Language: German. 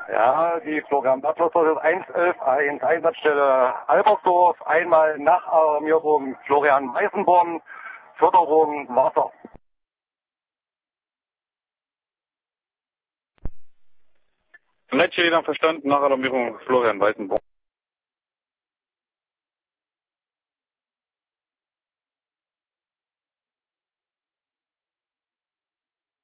Ja, die Florian Bartels ist 111 Einsatzstelle Albersdorf, einmal Nachalarmierung Florian Weißenborn, Förderung Wasser. Leitstelle verstanden, Nachalarmierung Florian Weißenborn.